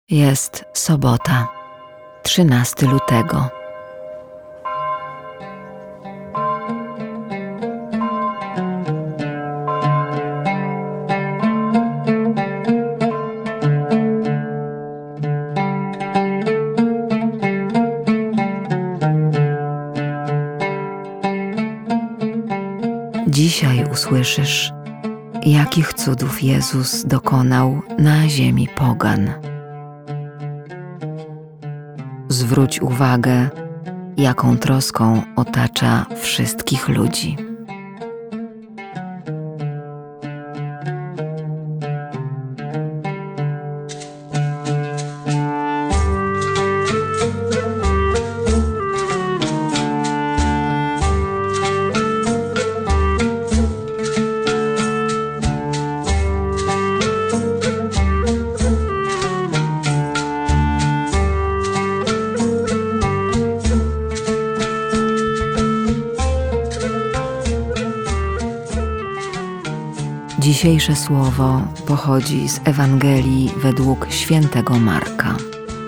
Jest sobota, 13 lutego. Dzisiaj usłyszysz, jakich cudów Jezus dokonał na ziemi pogan. Zwróć uwagę, jaką troską otacza wszystkich ludzi. Dzisiejsze słowo pochodzi z Ewangelii według świętego Marka.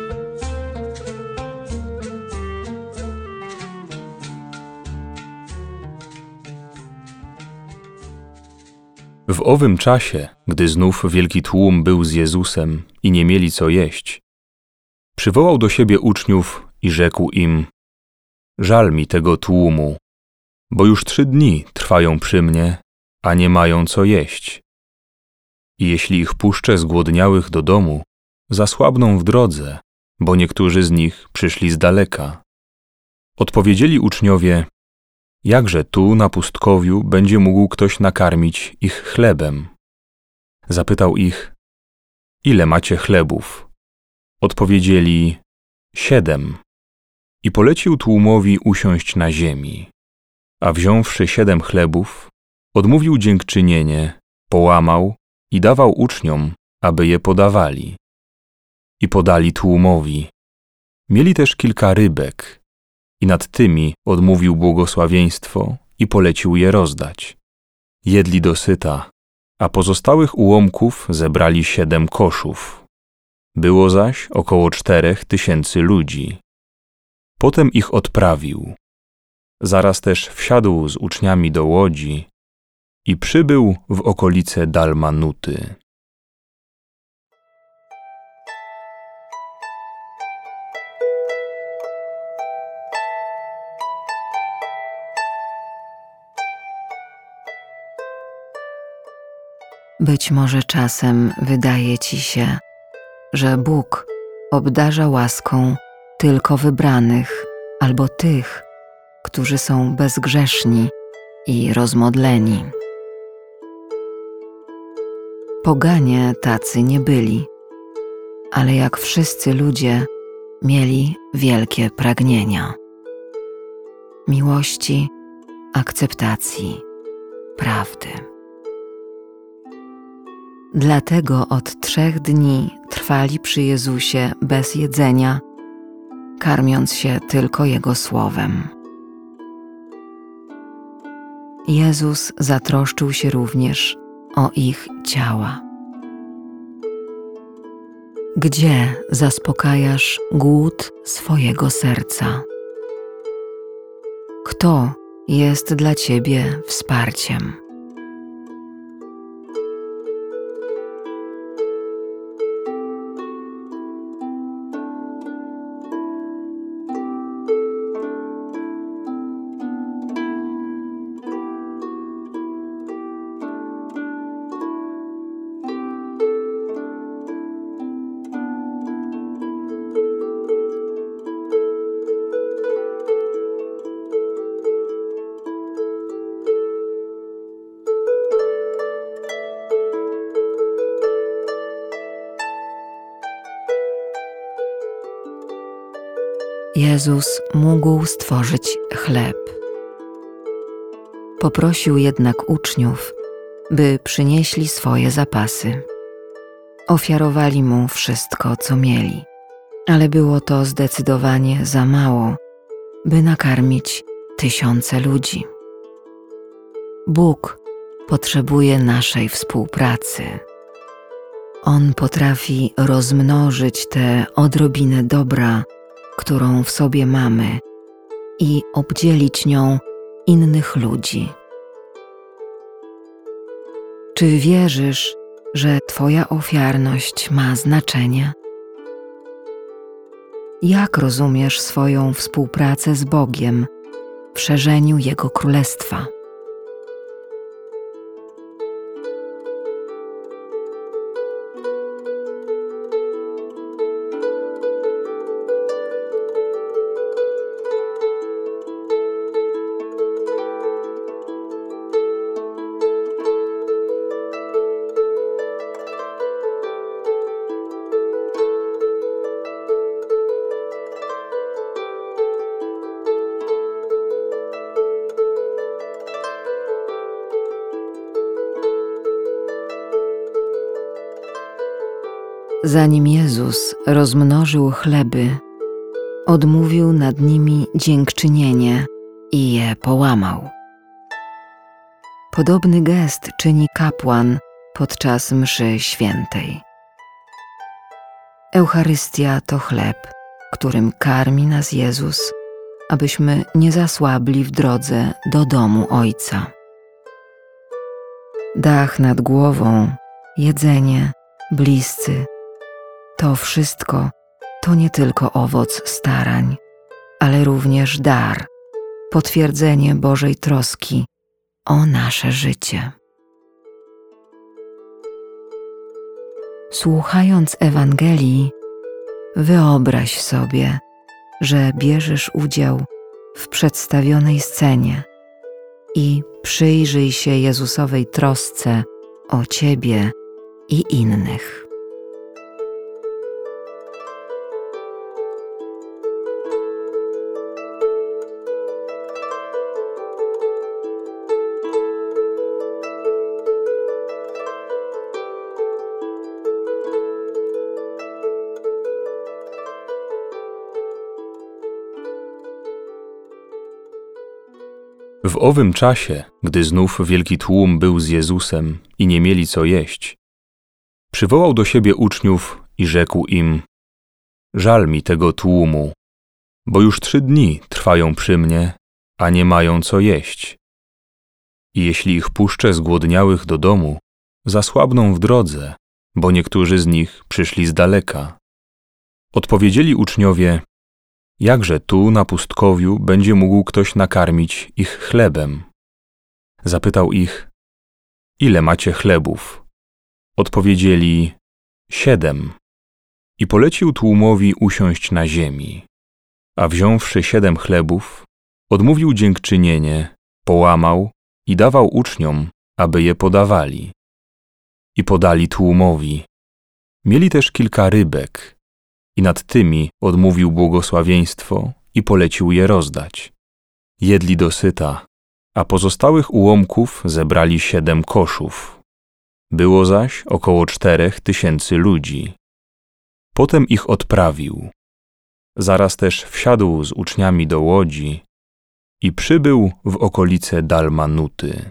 W owym czasie, gdy znów wielki tłum był z Jezusem i nie mieli co jeść, przywołał do siebie uczniów i rzekł im: „Żal mi tego tłumu, bo już 3 dni trwają przy mnie, a nie mają co jeść. I jeśli ich puszczę zgłodniałych do domu, zasłabną w drodze, bo niektórzy z nich przyszli z daleka”. Odpowiedzieli uczniowie: „Jakże tu na pustkowiu będzie mógł ktoś nakarmić ich chlebem?” Zapytał ich: „Ile macie chlebów?” Odpowiedzieli: 7. I polecił tłumowi usiąść na ziemi. A wziąwszy 7 chlebów, odmówił dziękczynienie, połamał i dawał uczniom, aby je podawali. I podali tłumowi. Mieli też kilka rybek i nad tymi odmówił błogosławieństwo i polecił je rozdać. Jedli dosyta, a pozostałych ułomków zebrali 7 koszów. Było zaś około 4000 ludzi. Potem ich odprawił. Zaraz też wsiadł z uczniami do łodzi i przybył w okolice Dalmanuty. Być może czasem wydaje ci się, że Bóg obdarza łaską tylko wybranych albo tych, którzy są bezgrzeszni i rozmodleni. Poganie tacy nie byli, ale jak wszyscy ludzie mieli wielkie pragnienia miłości, akceptacji, prawdy. Dlatego od 3 dni trwali przy Jezusie bez jedzenia, karmiąc się tylko Jego słowem. Jezus zatroszczył się również o ich ciała. Gdzie zaspokajasz głód swojego serca? Kto jest dla ciebie wsparciem? Jezus mógł stworzyć chleb. Poprosił jednak uczniów, by przynieśli swoje zapasy. Ofiarowali mu wszystko, co mieli, ale było to zdecydowanie za mało, by nakarmić 1000 ludzi. Bóg potrzebuje naszej współpracy. On potrafi rozmnożyć tę odrobinę dobra, którą w sobie mamy, i obdzielić nią innych ludzi. Czy wierzysz, że Twoja ofiarność ma znaczenie? Jak rozumiesz swoją współpracę z Bogiem w szerzeniu Jego Królestwa? Zanim Jezus rozmnożył chleby, odmówił nad nimi dziękczynienie i je połamał. Podobny gest czyni kapłan podczas mszy świętej. Eucharystia to chleb, którym karmi nas Jezus, abyśmy nie zasłabli w drodze do domu Ojca. Dach nad głową, jedzenie, bliscy, to wszystko to nie tylko owoc starań, ale również dar, potwierdzenie Bożej troski o nasze życie. Słuchając Ewangelii, wyobraź sobie, że bierzesz udział w przedstawionej scenie i przyjrzyj się Jezusowej trosce o Ciebie i innych. W owym czasie, gdy znów wielki tłum był z Jezusem i nie mieli co jeść, przywołał do siebie uczniów i rzekł im: żal mi tego tłumu, bo już 3 dni trwają przy mnie, a nie mają co jeść. I jeśli ich puszczę zgłodniałych do domu, zasłabną w drodze, bo niektórzy z nich przyszli z daleka. Odpowiedzieli uczniowie: jakże tu na pustkowiu będzie mógł ktoś nakarmić ich chlebem? Zapytał ich: ile macie chlebów? Odpowiedzieli: 7. I polecił tłumowi usiąść na ziemi. A wziąwszy 7 chlebów, odmówił dziękczynienie, połamał i dawał uczniom, aby je podawali. I podali tłumowi. Mieli też kilka rybek, i nad tymi odmówił błogosławieństwo i polecił je rozdać. Jedli dosyta, a pozostałych ułomków zebrali 7 koszów. Było zaś około 4000 ludzi. Potem ich odprawił. Zaraz też wsiadł z uczniami do łodzi i przybył w okolice Dalmanuty.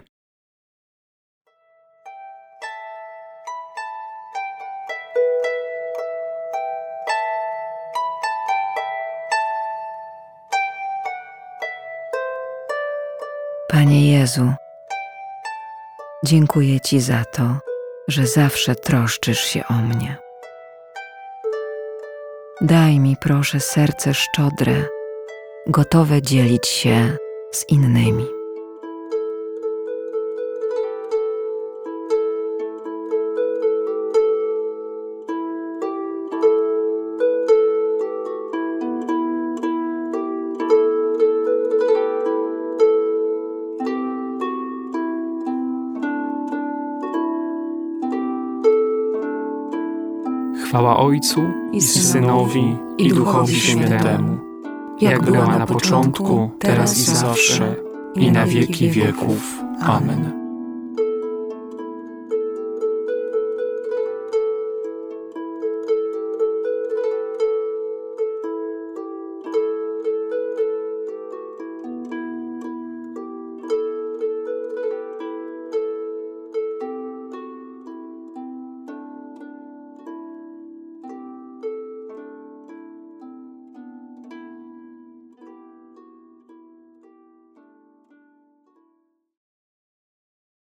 Panie Jezu, dziękuję Ci za to, że zawsze troszczysz się o mnie. Daj mi, proszę, serce szczodre, gotowe dzielić się z innymi. Chwała Ojcu i Synowi i Duchowi Świętemu, jak była na początku, teraz i zawsze, i na wieki wieków. Amen.